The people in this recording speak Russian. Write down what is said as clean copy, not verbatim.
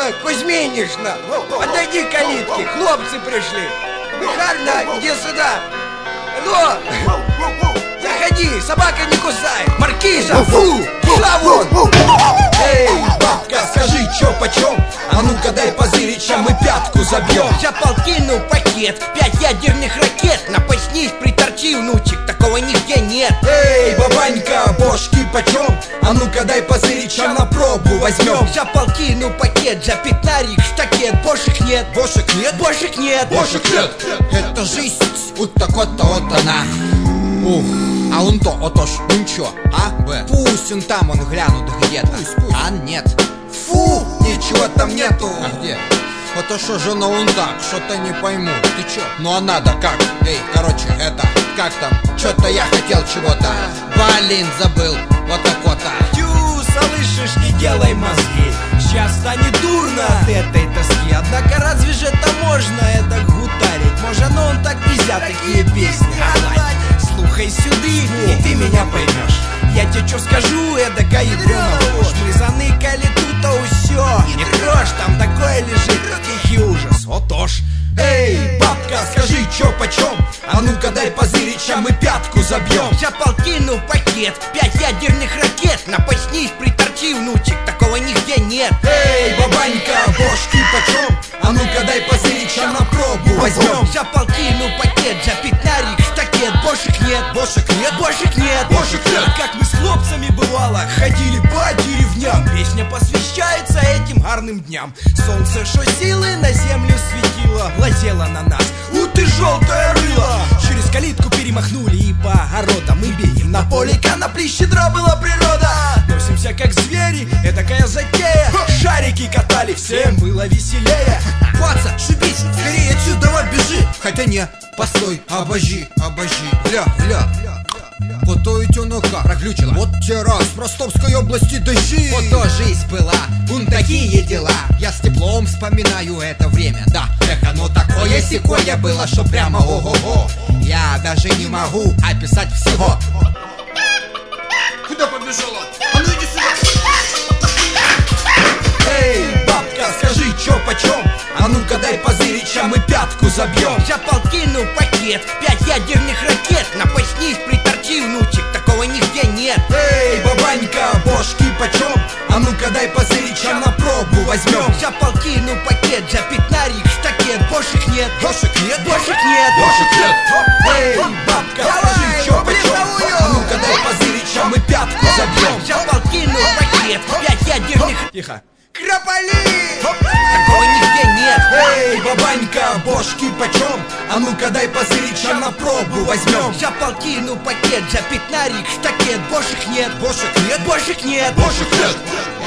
Кузьминишна, подойди к калитке, хлопцы пришли. Михайловна, иди сюда. Алло, заходи, собака не кусает. Маркиза, фу, шла вон. Эй, бабка, скажи, чё почем? А ну-ка дай позырить, мы пятку забьем. За полтину пакет, 5 ядерных ракет. Напаснись, приторчи, внучек, такого нигде нет. Эй, бабанька, бошки почем? А ну-ка дай позырить, на пробу возьмем. За полтину пакет, за пятнарик штакет. Бошек нет, Бошек нет? бошек нет, Бошек нет. Это жизнь, вот так-то вот она. Ух, а он то, отож, ну чё, а? Пусть он там, он глянут где-то. А нет. Фу, ничего там нету. А где? Это что же он так, что-то не пойму. Ты чё? Ну а надо как? Эй, короче, это, как там? Чё-то я хотел чего-то. Блин, забыл, вот так вот-то. Тю, слышишь, не делай мозги. Сейчас станет дурно от этой тоски. Однако разве же это можно, это гутарить? Может, но он так нельзя такие песни гнать. Слухай сюды, и ты меня поймешь. Я тебе что скажу, это ядрёна ложь. Мы заныкали тут, а усё. Не трожь, там такое лежит, тихий ужас, отож. Эй, бабка, скажи, чё почем? А ну-ка дай позырить, мы пятку забьем. За полтину пакет, 5 ядерных ракет. Напаснись, приторчи, внучек, такого нигде нет. Эй, бабанька, бошки почем? А ну-ка дай позырить, на пробу возьмем. За полтину пакет, за пятнарик штакет. Бошек нет, Бошек нет? бошек нет, Бошек нет. Как мы с хлопцами бывало ходили по деревням. Песня посвящается этим гарным дням. Солнце, шо силы на землю светило, глазело на нас. Ты желтое рыло. Через калитку перемахнули и по огородам мы бегим. На поле конопли щедра была природа. Носимся как звери, этакая затея. Шарики катали, всем было веселее. Паца, шибись, скорее отсюда, давай бежи. Хотя не, постой, обожди, гля. Вот то ведь он как проглючила. Вот те раз в Ростовской области дожди. Вот то жизнь была, вон такие дела. Я с теплом вспоминаю это время, да. Эх, оно такое секое было, что прямо ого-го. Я даже не могу описать всего. Куда побежала? А ну иди сюда. Эй, бабка, скажи, чё почем? А ну-ка дай позырить, мы пятку забьем. За полтину пакет, 5 ядерных ракет. Напаснись, приторчи, внучек, такого нигде нет. Эй, бабанька, бошки почем? А ну-ка дай позырить, на пробу возьмем. За полтину пакет, за пятнарик штакет. Бошек нет, Бошек нет? бошек нет, Бошек нет. Эй, бабка, скажи, чё почем? А ну-ка дай позырить, мы пятку забьем. За полтину пакет, 5 ядерных. Тихо. Крополи! Такого нигде нет. Эй, бабанька, бошки почем? А ну-ка дай позырить, на пробу возьмем. За полтину пакет, за пятнарик штакет. Бошек нет, Бошек нет? бошек нет, Бошек нет.